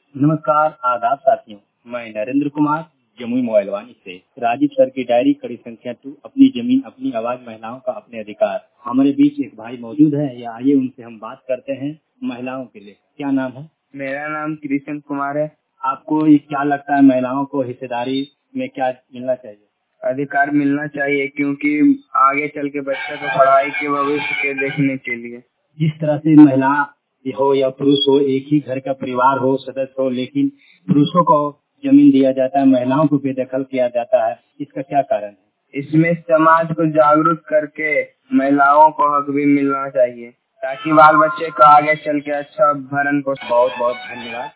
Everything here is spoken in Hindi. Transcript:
नमस्कार, आदाब साथियों। मैं नरेंद्र कुमार, जमुई मोबाइल वानी से। राजीव सर की डायरी कड़ी संख्या 2, अपनी जमीन अपनी आवाज, महिलाओं का अपने अधिकार। हमारे बीच एक भाई मौजूद है, या आइए उनसे हम बात करते हैं महिलाओं के लिए। क्या नाम है? मेरा नाम कृष्ण कुमार है। आपको ये क्या लगता है, महिलाओं को हिस्सेदारी में क्या मिलना चाहिए? अधिकार मिलना चाहिए, क्योंकि आगे चल के बच्चे को पढ़ाई के भविष्य के देखने के लिए। जिस तरह से महिला हो या पुरुष हो, एक ही घर का परिवार हो, सदस्य हो, लेकिन पुरुषों को जमीन दिया जाता है, महिलाओं को बेदखल किया जाता है, इसका क्या कारण है? इसमें समाज को जागरूक करके महिलाओं को हक भी मिलना चाहिए, ताकि बाल बच्चे को आगे चल के अच्छा भरण पोषण। बहुत बहुत धन्यवाद।